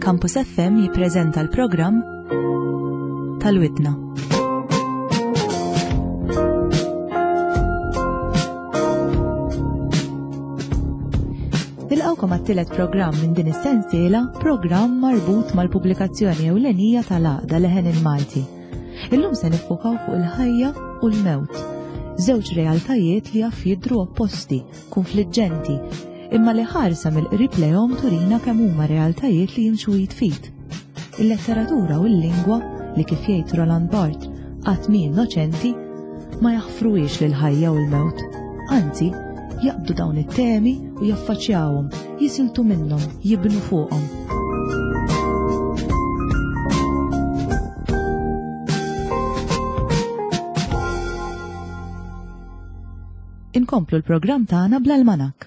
Campus FM jippreżenta l-programm Tal-Widna. Nilqawkom għat-tielet programm minn din is-sensiela, programm marbut mal-pubblikazzjoni ewlenija tal-Għaqda Leħen il-Malti. Illum se niffukaw fuq il-ħajja u l-mewt. Żewġ realtajiet li jaf jidhru opposti, konfliġġenti, imma li ħarsa mill-qrib lejhom turina kemm huma realtajiet li jimxu jitfit. Il-letteratura u l-lingwa li kif jgħid Roland Barthes qatt mi innoċenti ma jaħfruhiex lill-ħajja u l-mewt. Anzi, jaqbdu dawn it-temi u jaffaċċjawhom, jisiltu minnhom, jibnu fuqhom. Inkomplu l-programm tagħna bl-almanak.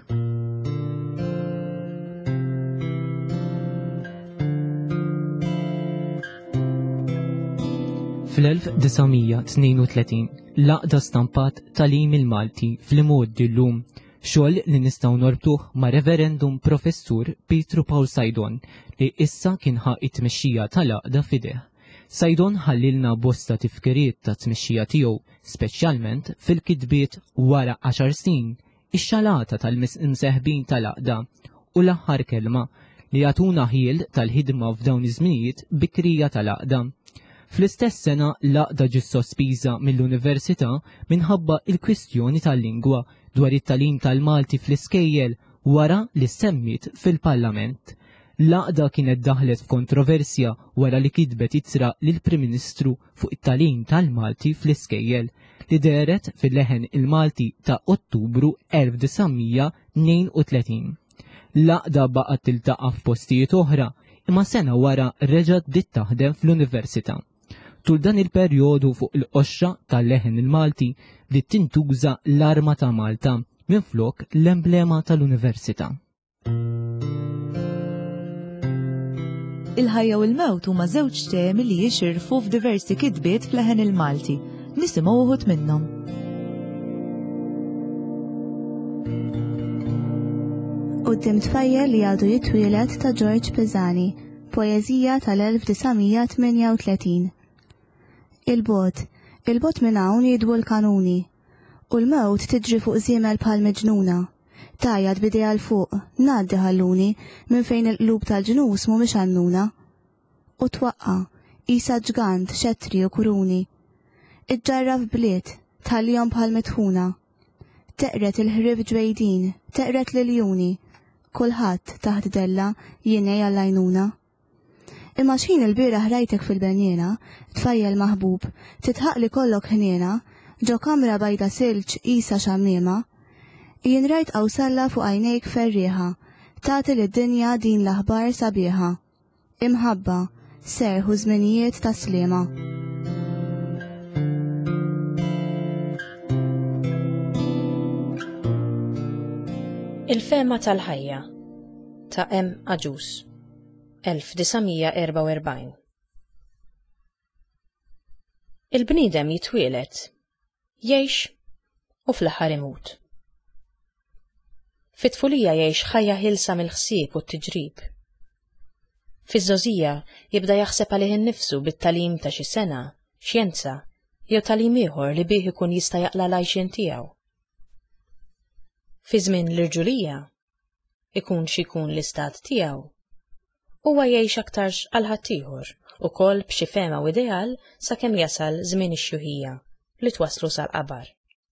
Fl-1932 l-Għaqda stampat Tagħlim il-Malti fl-imoddi llum, xogħol li nistgħu norbtuh ma' Reverendum Professur Petru Paul Sajdon li issa kien ħaq it-tmexxija tal-Għaqda f'idejh. Sajdon ħallilna bosta tifkiriet ta' tmexxija tiegħu, speċjalment fil-kitbiet wara 10 snin, ix-xalata tal-imseħbin tal-Għaqda u l-aħħar kelma li jagħtuna ħiel tal-ħidma f'dawn iż-żminijiet bikrija tal-Għaqda. Fl-istess sena l-Għaqda ġiet sospiża mill-Università minħabba il-kwistjoni tal-lingwa dwar it-tagħlim tal-Malti fl-iskejjel wara li semmit fil-Parlament. L-Għaqda kienet daħlet f'kontroversja wara li kitbet ittra lill-Prim Ministru fuq it-tagħlim tal-Malti fl-iskejjel li deret fil-Leħen il-Malti ta' Ottubru 1932. L-Għaqda baqgħet tiltaqa' f'postijiet oħra imma sena wara reġgħet bdiet taħdem fl-Università. Tul dan il-perjodu fuq il-qoxra tal-Leħen il-Malti li tintuża l-arma ta' Malta minflok l-emblema tal-Università. Il-ħajja u l-mewt huma żewġ temi li jixirfu f'diversi kitbiet fl-Leħen il-Malti. Nisimgħu wħud minnhom. Quddiem tfajjel li għadu jitwieled ta' George Pisani, poeżija tal-1938. Il-bot minn hawn jidwu l-kanuni, u l-mewt tiġri fuq żiemel bħal miġnuna. Tajjad bidejha l fuq, ngħaddi ħalluni minn fejn il-qlub tal-ġnus mhumiex għannuna. U twaqqa, qisha ġgant, xettri u kuruni. Iġġarraf bliet, tħallihom bħal mitħuna. Teqret il-ħrib ġwejdin, teqret l-iljuni, kulħadd taħt della jinej għall-għajnuna. Imma x'ħin il-bieraħ rajtek fil-benjena, tfajjel maħbub, titħaq li kollok ħniena, ġo kamra bajda silġ qisha xamniema, jien rajt qawsalla fuq għajnejk ferrieħa, tagħti lid-dinja din l-aħbar sabiħa. Imħabba, serħu żminijiet ta' sliema. Il-fema tal-ħajja ta' M. Aġus 1944. Il-bniedem jitwieled, jgħix u fl-aħħar imut. Fit-tfulija jgħix ħajja ħilsa mill-ħsieb u t-tiġrib. Fiż-żożija jibda jaħseb għalih innifsu bit-tagħlim ta' xi sena, xjenza, jew tagħlim ieħor li bih ikun jista' jaqla l-għajxien tiegħu. Fi żmien l-irġulija ikun x'ikun l-istat tiegħu. Huwa jgħix aktarx għal ħaddieħor ukoll b'xi fema u ideal sakemm jasal żmien ix-xjuħija li twaslu sal-qabar.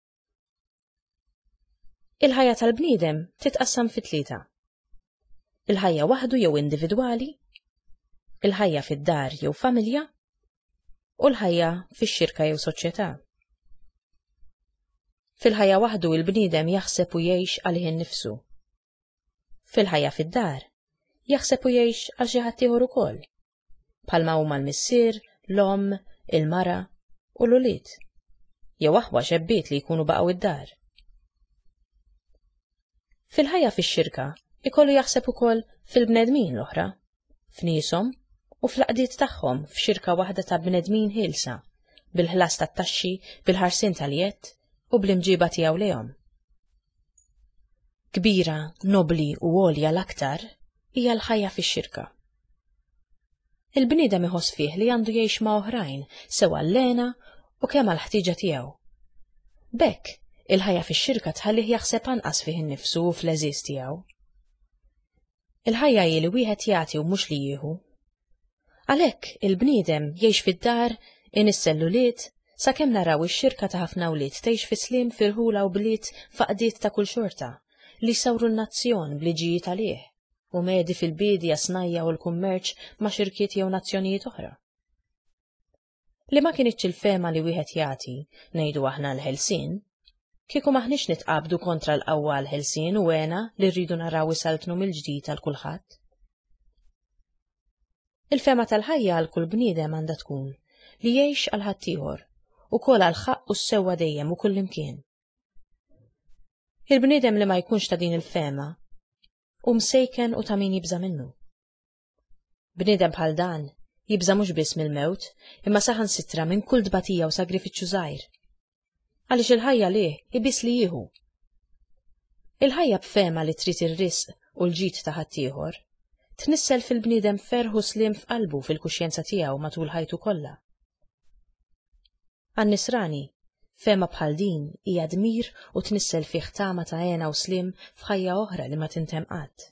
Il-ħajja tal-bniedem titqassam fi tlieta. Il-ħajja waħdu jew individwali, il-ħajja fid-dar jew familja, u l-ħajja fix-xirka jew soċjetà. Fil-ħajja waħdu il-bniedem jaħseb u jgħix għalih innifsu. Fil-ħajja fid-dar jaħseb u jgħix għal xi ħadd ieħor ukoll, bħalma huma l-missier, l-omm, il-mara u l-ulied, jew aħwa xebbiet li jkunu baqgħu id-dar. Fil-ħajja fix-xirka ikollu jaħseb ukoll fil-bnedmin l-oħra, f'nieshom u fl-qdiet tagħhom f'xirka waħda ta' bnedmin ħielsa, bil-ħlas tat-taxxi, bil-ħarsien tal-jett u bl-imġiba tiegħu lejhom. Kbira, nobli u għolja l-aktar hija l-ħajja fix-xirka. Il-bniedem iħoss fih li għandu jgħix ma' oħrajn sewa l-lena u kemm għall-ħtieġa tiegħu. Bekk, il-ħajja fix-xirka tħallih jaħseb anqas fih innifsu u fl-eżiż tiegħu. Il-ħajja hi li wieħed jagħti u mhux li jieħu. Għalhekk il-bniedem jgħix fid-dar in is-selluliet sakemm naraw ix-xirka ta' ħafna wlied tgħix fi sliem firħula u bliet faqdiet ta' kull xorta li sawru n-nazzjon bliġijiet għalih u medi fil-bidja snajja u l-kummerċ ma' xirkiet jew nazzjonijiet oħra. Li ma kienitx il-fema li wieħed jagħti ngħidu aħna l-ħelsien, kieku maħniex nitqabdu kontra l-qawwa l-ħelsien u għena li rridu naraw isaltnu mill-ġdid għal kulħadd. Il-fema tal-ħajja għal kull bniedem għandha tkun li jgħix għal ħaddieħor ukoll għal ħaqq u s-sewwa dejjem u kullimkien. Il-bniedem li ma jkunx ta' din il-fema u msejken u ta' min jibża minnu. Bniedem bħal dan jibża mhux biss mill-mewt, imma saħansitra minn kull dbatija u sagrifiċċju żgħir. Għaliex il-ħajja lih ibis li jieħu. Il-ħajja b'fema li trid ir-risq u l-ġid ta' ħaddieħor tnissel fil-bniedem ferħu slim f'qalbu fil-kuxjenza tiegħu matul ħajtu kollha. Għan-nisrani, fema bħal din hija dmir u tnissel fih tama ta' għena u slim f'ħajja oħra li ma tintemm qatt.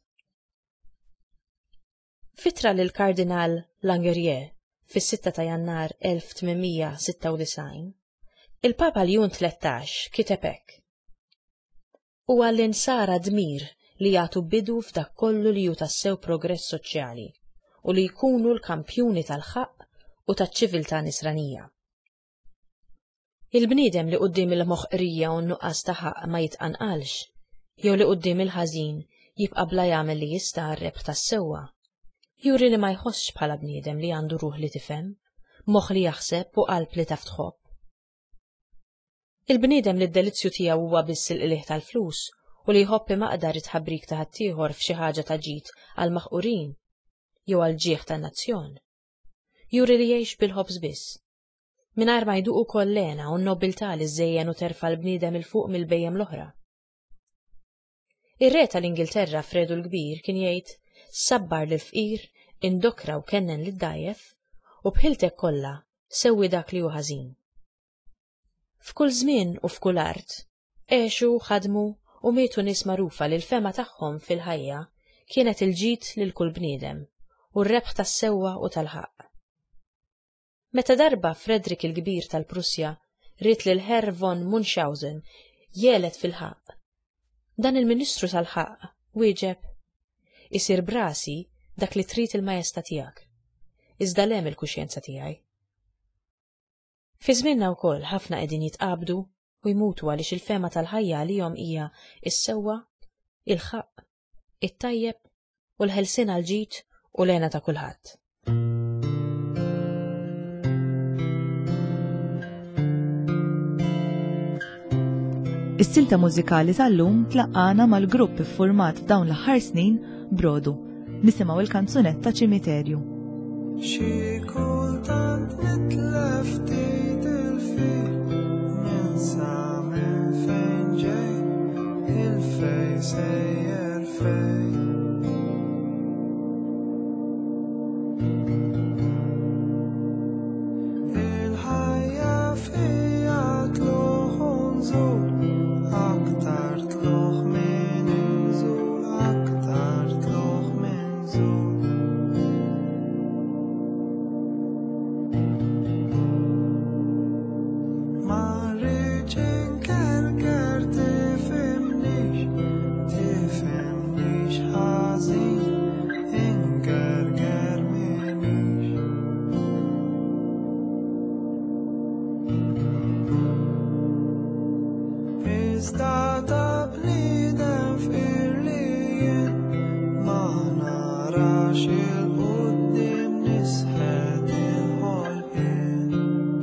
Fitra lil Kardinal Langerier fis-6 ta' Jannar 1896, il-Papa Ljun 13 kiteb hekk: huwa l-insara dmir li jagħtu bidu f'dak kollu li hu tassew progress soċjali u li jkunu l-kampjuni tal-ħaqq u taċ-ċiviltà nisranija. Il-bniedem li qudiem il-moħqrija u n-nuqqas ta' ħaqq ma jitqanqalx, jew li qudiem il-ħażin jibqa' bla jagħmel li jista' r-rebħ tas-sewwa, juri li ma jħossx bħala bniedem li għandu ruħ li tifhem, moħħ li jaħseb u qalb li taf tħobb. Il-bniedem li d-delizzju tiegħu huwa biss il-qlieħ tal-flus u li jħobb imaqdar it-ħabbrik ta' ħaddieħor f'xi ħaġa ta' ġid għal maħqurin jew għal ġieħ tan-nazzjon, juri li jgħix bil-ħobż biss. Mingħajr ma jduq ukoll l-għena u n-nobiltà li żejjen u terfa' l-bniedem il fuq mill-bejjem l-oħra. Ir-re tal-Ingilterra Fredu l-Kbir kien jgħid: sabbar lill-fqir, indokra u kennen lid-dgħajjef u bħiltek kollha sewwi dak li hu ħażin. F'kull żmien u f'kull art għexu, ħadmu u mietu nies magħrufa li l-fema tagħhom fil-ħajja kienet il-ġid lil kull bniedem u r-rebħ tas-sewwa u tal-ħaqq. Meta darba Fredrik il-Kbir tal-Prussja rid lil Herr von Munchausen jelet fil-ħaqq, dan il-Ministru tal-ħaqq wieġeb: isir brasi dak li trid il-majesta tiegħek, iżda lem il-kuxjenza tiegħi. Fi żmienna wkoll ħafna qegħdin jitqabdu u jmutu għaliex il-fema tal-ħajja għalihom hija is-sewwa, il-ħaqq, it-tajjeb u l-ħelsien għall-ġid u l-għena ta' kulħadd. Is-silta mużikali tal-lum tlaqqana mal-grupp iffurmat f'dawn l-aħħar snin Brodu. Nisimgħu il-kanzunetta Ċimiterju. Xi kultant nitlef ftit il-fil, ninsa minn fejn ġej, il-fej sejjer fej. Il-ħajja fija tluħ u nżul, aktar tluħ minn inżul, aktar tluħ minn żul. Ma rridx inkerker tifhimnix ħażin, inkerker minix. Iżda ta' bniedem f'irli jien ma narax il-qudiem nisħed il-ħolqien.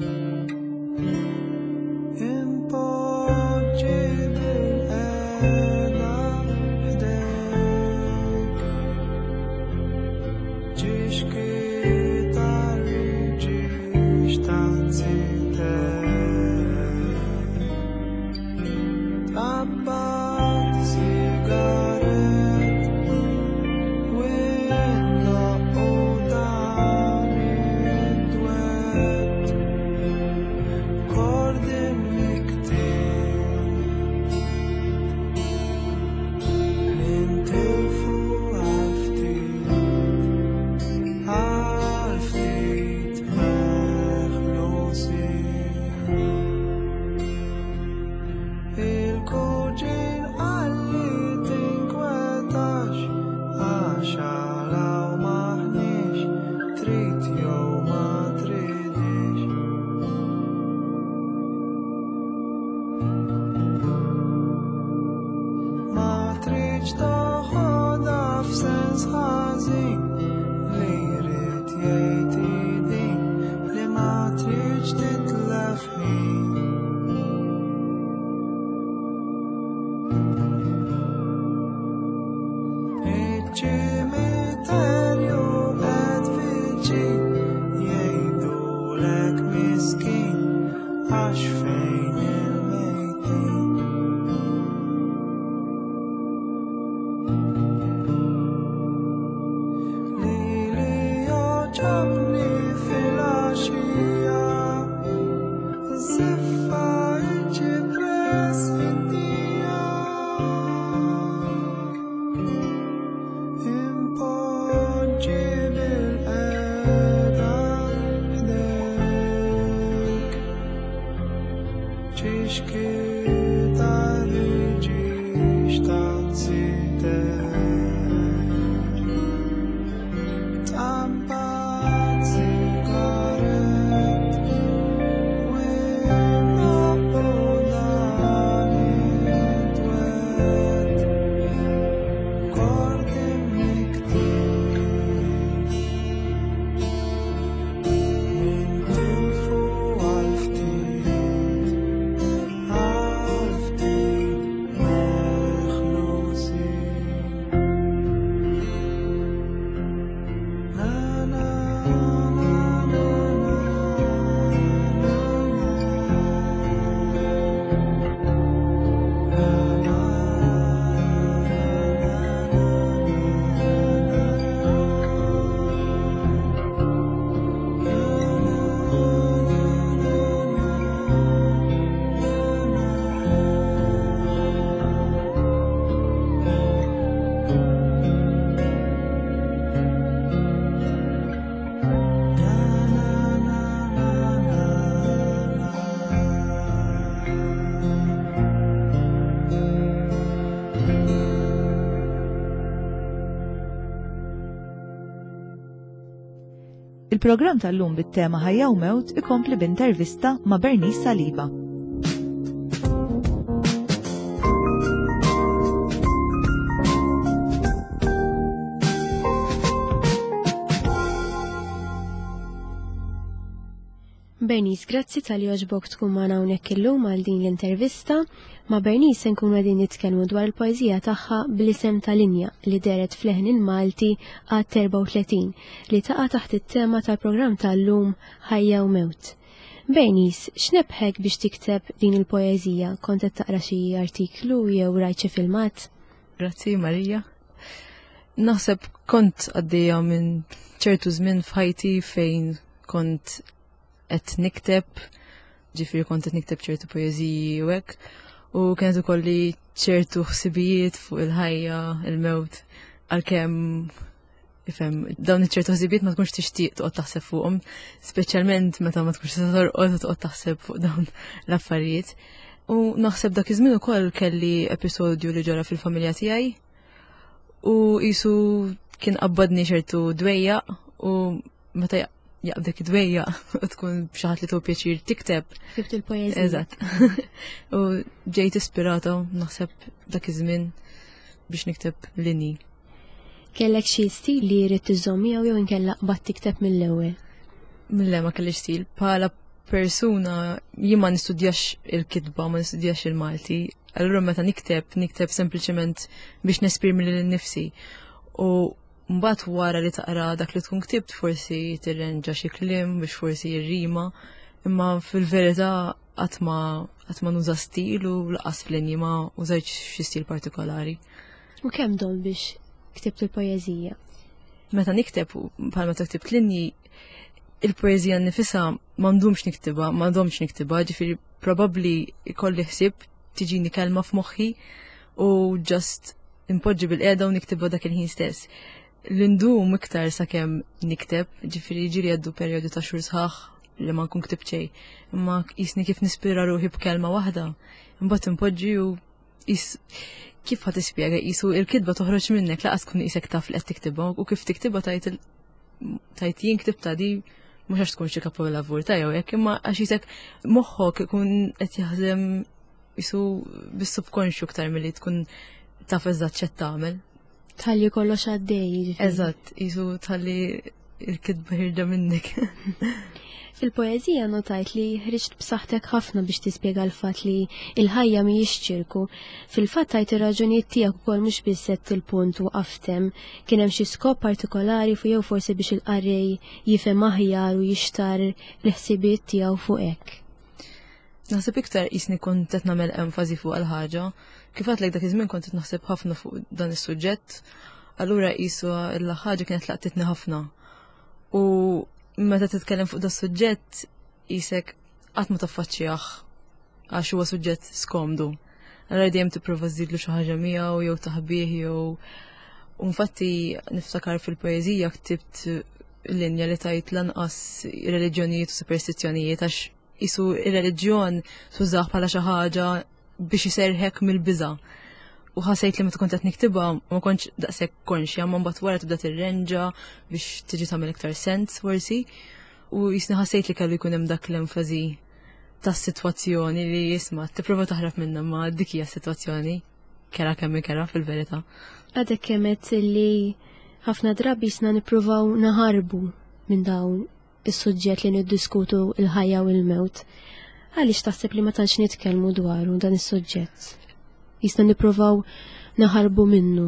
Impoġġi bil-qeda ħdejk, ġixki tar-riġix tazzitek. Abbat sigaret winna u dan Il-programm tal-lum bit-tema ħajja u mewt ikompli b'intervista ma' Bernice Saliba. Bernice, grazzi tal-li oġbok tkun ma' hawnhekk illum għal din l-intervista. Ma' Bernice se nkunu qegħdin nitkellmu dwar il-poeżija tagħha bl-isem ta' Linja li deret fl-Eħen il-Malti għad 34 li taqa' taħt it-tema tal-programm tal-lum Ħajja u Mewt. Bernice, x'nebħek biex tikteb din il-poeżija? Kont qed taqra xi artiklu jew rajt xi filmat? Grazzi Marija. Naħseb kont għaddejja minn ċertu żmien f'ħajti fejn kont qed nikteb, ġifieri kont qed nikteb ċertu poeżiji u hekk, u kienet ukolli ċertu ħsibijiet fuq il-ħajja, il-mewt, għalkemm ifhem dawn iċ-ċertu ħsibijiet ma tkunx tixtieq toqgħod taħseb fuqhom, speċjalment meta ma tkunx tista' torqod u toqgħod taħseb fuq dawn l-affarijiet. U naħseb dak iż-żmien ukoll kelli episodju li ġara fil-familja tiegħi u qisu kien qabbadni ċertu dwejjaq u meta jaqbdek id-dwejja u tkun b'xaħat li tu pjaċir tikteb. Kibt il-poezija. Eżatt. U ġejt ispirata naħseb dak iż-żmien biex nikteb linji. Kellek xi stil li jrid tiżomm jew inkella qbad tikteb mill-ewwel? Mille ma kellix stil. Bħala persuna jien ma nistudjax il-kitba, ma nistudjax il-Malti. Allura meta nikteb sempliċement biex nesprimi lil nifsi. U mbagħad wara li taqra dak li tkun ktibt forsi tirrenġa xi kliem biex forsi jirrima, imma fil-verità qatt ma nuża stil u laqas fl-linji ma użajtx xi stil partikolari. U kemm dom biex ktibt il-poeżija? Meta nikteb bħal meta ktibt linji, il-poeżija nnifisha m'għandhomx niktibha, ġifieri probabbli ikolli ħsieb tiġini kelma f'moħħi u just impoġġi bil-qiegħda u niktibha dak il-ħin stess. L-indum iktar sakemm nikteb, ġifieri ġiri għaddu perjodu ta' xhur sħaħ li ma nkun ktib xejn. Imma qisni kif nispira ruħi b'kelma waħda, imbagħad impoġġi u kif ħadd tispjega qisu il-kitba toħroġ minnek laqas tkun qisek taf li qed tiktibha u kif tiktibha tajt jien ktibta di mhux għax tkun xi kapo lavur tajjew hekk imma għax isek moħħok ikun qed jaħdem qisu bis-subkonxju aktar milli tkun taf eżatt x'qed tagħmel. Tħalli kollox għaddej. Eżatt, jisu tħalli il-kitba ħirġa minnek. Fil-poezija notajt li ħriġt b'saħħtek ħafna biex tispjega l-fatt li il-ħajja mhijiex ċirku. Fil-fatt tajt ir-raġunijiet tiegħek ukoll mhux biss sett il-punt u qaftem, kien hemm xi skop partikolari fuq jew forsi biex il-qarrej jifhem aħjar u jixtar l-ħsibiet tiegħu fuq hekk. Naħseb iktar qisni kont qed nagħmel enfasi fuq għall-ħaġa. Kif għatlek dak iż-żmien kont qed naħseb ħafna fuq dan is-suġġett, allura qisu l-ħaġa kienet laqtitni ħafna. U meta titkellem fuq das suġġett qisek qatt ma taffaċċjah għax huwa suġġett skomdu. Allura dejjem tipprova żidlu xi ħaġa miegħu jew taħbih jew infatti niftakar fil-poeżija ktibt linja li tajt lanqas reliġjonijiet u superstizzjonijiet għax qisu ir-reliġjon tużaħ bħala xi ħaġa biex iserħek mill-biża. U ħasejt li meta kont qed niktiba ma kontx daqshekk konxja, ma mbagħad wara tibda tirrenġa biex tiġi tagħmel iktar sens forsi. U jisni ħasejt li kellu jkun hemm dak l-enfasi tas-sitwazzjoni li jisma' tipprova taħrab minnha ma dik hija s-sitwazzjoni kera kemm kera fil-verità. Għadek kemet li ħafna drabi jisna nippruvaw naħarbu minn dawn is-suġġett li niddiskutu il-ħajja u l-mewt. Għaliex taħseb li ma tantx nitkellmu dwaru dan is-suġġett? Jisna nippruvaw naħarbu minnu.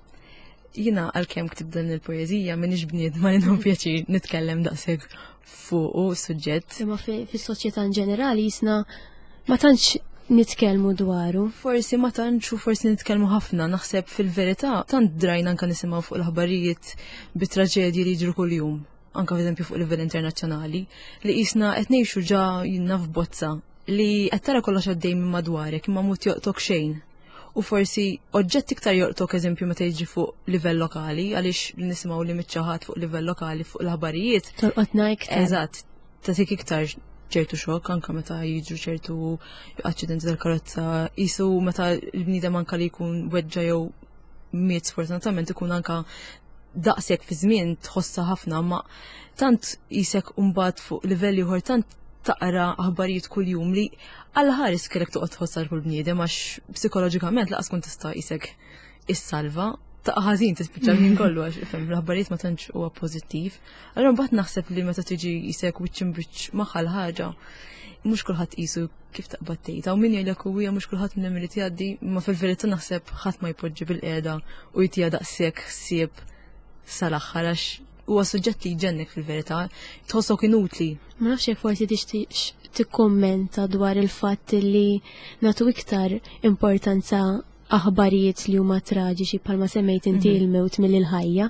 Jina għalkemm ktib dan il-poezija minix bniedma li nħu pjaċir nitkellem daqshekk fuq suġġett. Imma fis-soċjetà ġenerali jisna ma tantx nitkellmu dwaru. Forsi ma tantx u forsi nitkellmu ħafna, naħseb fil-verità tant drajna anke nisimgħu fuq il-ħabarijiet bit-traġedji li jiġru kuljum, anke f'eżempju fuq livell internazzjonali, li qisna qed ngħixu ġa jinna f'bozza li qed tara kollox għaddej minn madwarek imma mhux joqtok xejn. U forsi oġġett iktar jortok eżempju meta jiġi fuq livell lokali, għaliex nisimgħu li miċċaħat fuq livell lokali fuq l-ħabarijiet. Torqodna iktar. Eżatt, tatik iktar ċertu xokk anke meta jiġu ċertu aċċidenti tal-karozza, qisu meta l-bniedem anke li jkun weġġa jew miet sfortunatament ikun anke daqshekk fi żmien tħossha ħafna, ma tant qisek mbagħad fuq livelli ieħor tant taqra aħbarijiet kuljum li għal-ħares kellek toqgħod tħossar kull bniedem għax psikoloġikament laqas kun tista' qisek is-salva ta' ħażin tispiċċa ħin kollu għax fem l-aħbarijiet ma tantx huwa pożittiv. Allura mbagħad naħseb li meta tiġi qisek wiċċ imbiċċ magħha ħaġa mhux kulħadd qisu kif taqbad tgħidha u min jgħidlek huwa mhux kulħadd minn li tgħaddi, ma fil-verità naħseb ħadd ma jpoġġi bil-qiegħda u jtija daqshekk ħsieb sal-aħħar għax huwa suġġett li jġennek fil-verità, tħossok inutli. Ma nafx jekk forsi tixtieq tikkummenta dwar il-fatt li nagħtu iktar importanza aħbarijiet li huma traġiċi bħalma semmejt inti il-mewt mill-ħajja.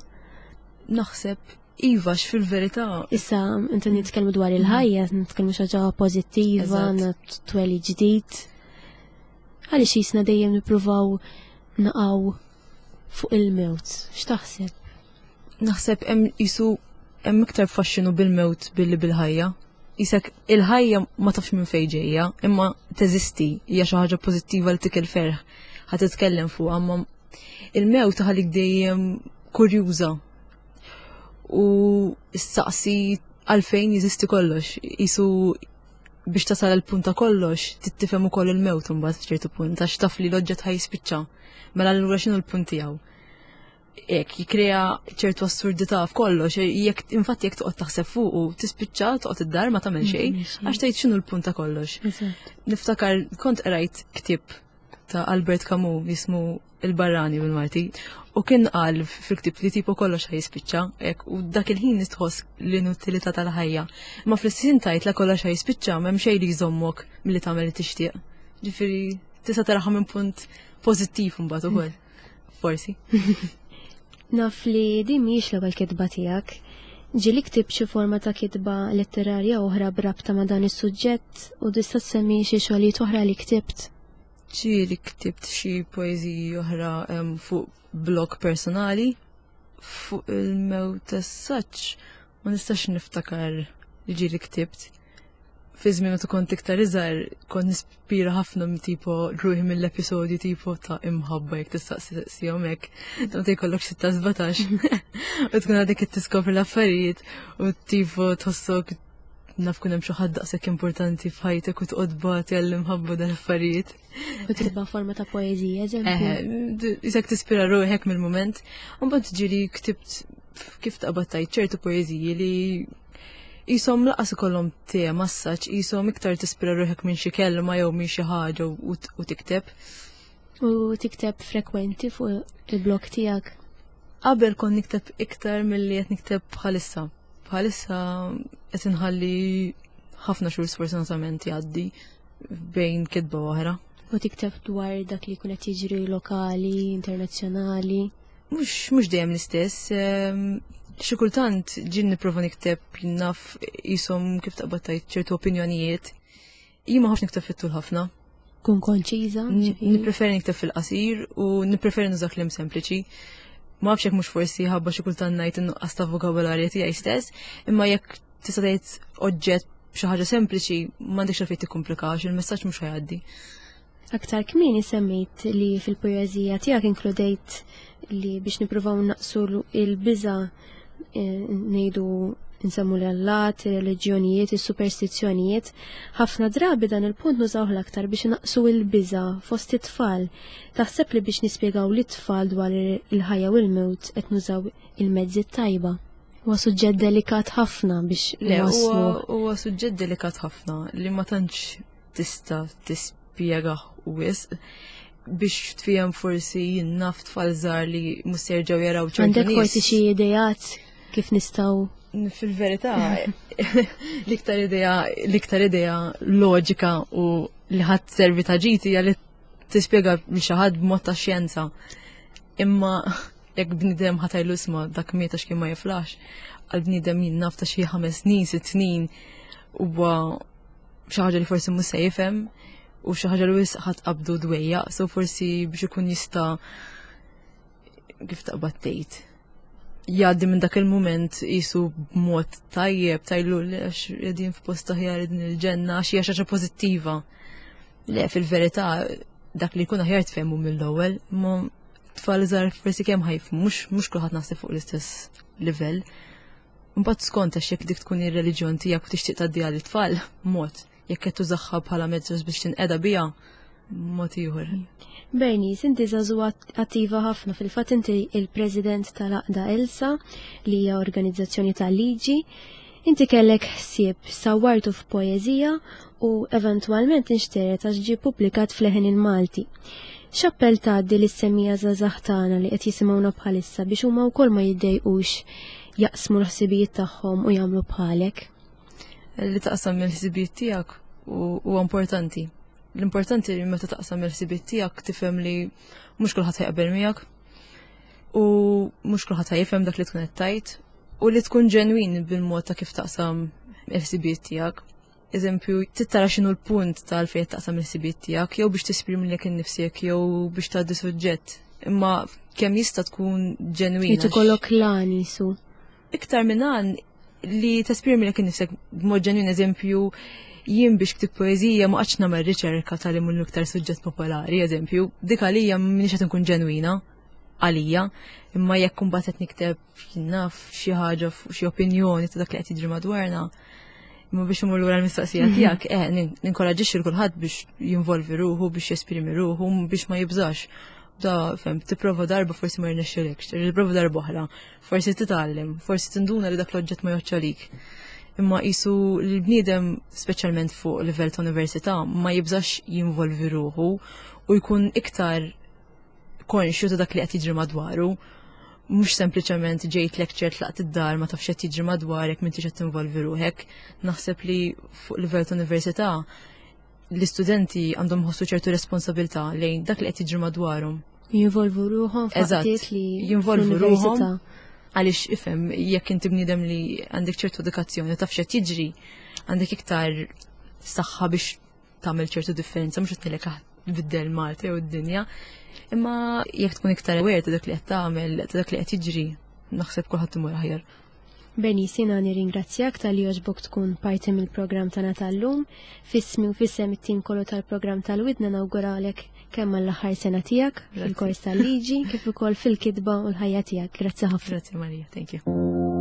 Naħseb ivax fil-verità. Issa inti nitkellmu dwar il-ħajja, nitkellmu xi ħaġa pożittiva, tweli ġdid. Għaliex jisna dejjem nippruvaw naqgħu fuq il-mewt. X'taħseb? Naħseb hemm iktar faxxinu bil-mewt billi bil-ħajja. Isek il-ħajja ma tafx minn fejn ġejja, imma teżisti, hija xi ħaġa pożittiva li tik il-ferħ ħad titkellem fuq, imma il-mewt taħalik dejjem kurjuża u issaqsi għalfejn jeżisti kollox. Isu biex tasal il-punta kollox tittifhem ukoll il-mewt imbagħad f'ċertu punt għax taf li l-oġġett ħajspiċċa. Mela allura x'inhu l-punt tiegħu? Ek jikrea ċertu assurdità f'kollox, infatti jekk toqgħod taħseb fuq u tispiċċa toqgħod id-dar ma tagħmel xejn, għax tgħid x'inhu l-punt ta' kollox. Niftakar kont qrajt ktieb ta' Albert Camus jismu Il-Barrani bil-Malti u kien qal fil-ktieb li tipo kollox ħajispiċċa hekk u dak il-ħin nistħoss l-inutilità tal-ħajja. Ma fl-istess tajt la kollox ħajispiċċa m'hemm xejn li jżommok milli tagħmel li tixtieq. Ġifieri tista' taraħa minn punt pożittiv imbagħad ukoll. Forsi. Naf li di mhix l-ewwel kitba tiegħek. Ġieli ktib xi forma ta' kitba letterarja oħra brabta ma' dan is-suġġett u tista' semmi xi xogħlijiet oħra li ktibt. Ġieli ktibt xi poeżiji oħra fuq blog personali fuq il-mewt as-saċ ma nistax niftakar li ġieli ktibt. Fi żmien meta kont iktar iżgħar kont nispira ħafna tipo ruħi mill-episodju tipo ta' imħabba jekk tistaqsihom hekk. Meta jkollok 16-17 u tkun għadek tiskopri l-affarijiet u tipo tħossok naf kun hemm xi ħadd daqshekk importanti f'ħajtek u tqgħod bagħti għall-imħabba dal-affarijiet. U tibba forma ta' poeżija eżempju. Isek tispira ruħek mill-mument, u mbagħad ġieli ktibt kif taqbad tajt ċertu poeżiji li jisom laqas ikollhom tema assaġġ, jisom iktar tispira ruħek minn xi kelma jew minn xi ħaġa u tikteb. U tikteb frekwenti fuq il-blog tiegħek? Qabel kont nikteb iktar milli qed nikteb bħalissa. Bħalissa qed inħalli ħafna xhur sfortunatament jgħaddi bejn kitba oħra. U tikteb dwar dak li jkun qed jiġri lokali, internazzjonali? Mhux dejjem l-istess. Xi kultant ġin nipprova nikteb li naf jisom kif taqbad tajt ċertu opinjonijiet. Jien ma ħafx nikteb fit-tul ħafna. Kun konċiża? Nippreferi nikteb fil-qasir u nippreferi nużak kliem sempliċi. Ma nafx hekk mhux forsi ħabba xi kultant ngħid innuqqas ta' vokabularja tiegħi stess, imma jekk tista' tgħid oġġett b'xi ħaġa sempliċi m'għandekx għalfejn tikkomplikax, il-messaġġ mhux ħajgħaddi. Aktar kmieni semmejt li fil-poezija tiegħek inkludejt li biex nippruvaw naqsu il-biża ngħidu nsemmu l-allat, il-reliġjonijiet, il-superstizzjonijiet. Ħafna drabi dan il-punt nużawh l-aktar biex naqsu il-biża fost it-tfal. Taħseb li biex nispjegaw lit-tfal dwar il-ħajja u l-mewt qed nużaw il-mezzi tajba. Huwa suġġett delikat ħafna biex waslu. Huwa suġġett delikat ħafna li ma tantx tista' tispjegah wisq biex tfiem forsi jinnaf tfal żgħar li mhux se jerġgħu jaraw ċertu nies. Għandek forsi xi idejat kif nistgħu fil-verità l-iktar idea loġika u li ħadd servi ta' ġiti hija li tispjega li xi ħadd b'mod ta' xjenza. Imma jekk bniedem ħatajlu isma' dak mieta x'kien ma jiflax, għal bniedem jinnaf ta' xi 5 snin, 6 snin huwa xi ħaġa li forsi mhux se jifhem u xi ħaġa li wisq ħadd qabdu dwejja, so forsi biex ikun jista' kif taqbad tgħid. Jgħaddi minn dak il-moment qisu b'mod tajjeb tajlu li għax qegħdin f'post aħjar din il-ġenna xi ħaġa pożittiva. Le fil-verità dak li jkun aħjar tfehmu mill-ewwel, ma tfal żgħar forsi kemm ħajfmu mhux kulħadd naħseb fuq l-istess livell. Imbagħad skont għax jekk dik tkun ir-reliġjon tiegħek u tixtieq tgħaddiha lit-tfal mod, jekk qed tużaħħa bħala mezz biex tinqeda biha mod ieħor. Bernice, inti żagħżugħa attiva ħafna fil-fatt inti il-President tal-Aqda Elsa li hija organizzazzjoni tal-liġi. Inti kellek ħsieb sawwartu f'poeżija u eventwalment inxteret għax ġie pubblikat fl-Leħen il-Malti. X'appell tgħaddi lis-semmija żgħażagħ tagħna li qed jisimgħuna bħalissa biex huma wkoll ma jiddejqux jaqsmu l-ħsibijiet tagħhom u jagħmlu bħalek? Li taqsam mill-ħsibijiet tiegħek huwa importanti. L-importanti li meta taqsam il-ħsibiet tiegħek tifhem li mhux kulħadd ħajqbel miegħek u mhux kulħadd ħajfhem dak li tkun qed tgħid u li tkun ġenwin bil-mod ta' kif taqsam il-ħsibiet tiegħek. Eżempju, tittara x'inhu l-punt tal-fejn taqsam il-ħsibiet tiegħek jew biex tesprimi innifsek jew biex tgħaddi suġġett. Imma kemm jista' tkun ġenwin. Jitu kollok lan jisu. Iktar minn għan li tesprimi innifsek b'mod ġenwin, eżempju, jien biex ktib poezija ma qatx nagħmel riċerka tal-imur l-iktar suġġett popolari, eżempju, dik għalija m'iniex qed inkun ġenwina għalija, imma jekk imbagħad qed nikteb naf xi ħaġa xi opinjoni ta' dak li qed jiġri madwarna, imma biex imur lura l-mistoqsija tiegħek, ninkoraġġixxi l kulħadd biex jinvolvi ruħu, biex jesprimi ruħu, biex ma jibżax. Da fem, tipprova darba forsi ma jirnexxilekx, tipprova darba oħra, forsi titgħallem, forsi tinduna li dak l-oġġett ma joċċalik. Imma qisu l-bniedem speċjalment fuq livell ta' università ma jibżax jinvolvi ruħu u jkun iktar konxju ta' dak li qed jiġri madwaru, mhux sempliċement ġejt lecture tlaqt id-dar ma tafx qed jiġri madwarek m'intix qed tinvolvi ruħek. Naħseb li fuq livell ta' università l-istudenti għandhom ħossu ċertu responsabilità lejn dak li qed jiġri madwarhom. Jinvolvu ruħhom f'aqtiet li jinvolvu ruħhom. Għalix ifem, jekk inti bniedem li għandek ċertu edukazzjoni, taf xed jiġri, għandek iktar saħħa biex tagħmel ċertu differenza, mhux qed nilek biddel Malta jew id-dinja. Imma jekk tkun iktar aware ta' dak li qed tagħmel, ta' dak li qed jiġri, naħseb kulħadd imur aħjar. Bernice, jiena nirringrazzjak tal-li jogħġbok tkun parti mill-programm tagħna tal-lum. F'ismi u f'isem it-tim kollu tal-programm tal-widna nawguralek kemm l-aħħar sena tiegħek fil-kors tal-liġi kif ukoll fil-kitba u l-ħajja tiegħek. Grazzi ħafna. Grazzi Marija, thank you.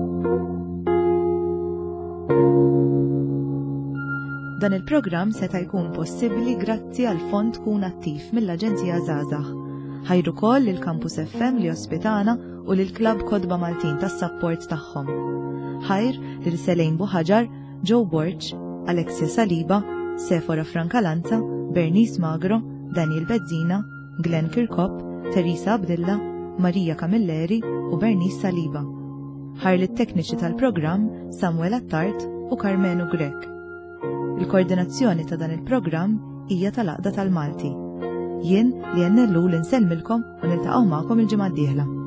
Dan il-programm seta' jkun possibbli grazzi għal fond Kun Attiv mill-Aġenzija Żgħażagħ. Ħajru koll il-Campus FM li ospitana u lill-Klabb Kodba Maltin tas-sapport tagħhom. Ħajr lil Selejn Buħaġar, Joe Borch, Alexia Saliba, Sefora Francalanza, Bernice Magro, Daniel Bezzina, Glenn Kirkop, Teresa Abdilla, Marija Camilleri u Bernice Saliba. Ħar lit-tekniċi tal-programm Samuel Attart u Carmenu Grek. Il-koordinazzjoni ta' dan il-programm hija tal-Aqda tal-Malti. Jien li Ennellu l-insellmilkom u niltaqgħu magħkom il-ġimgħa d-dieħla.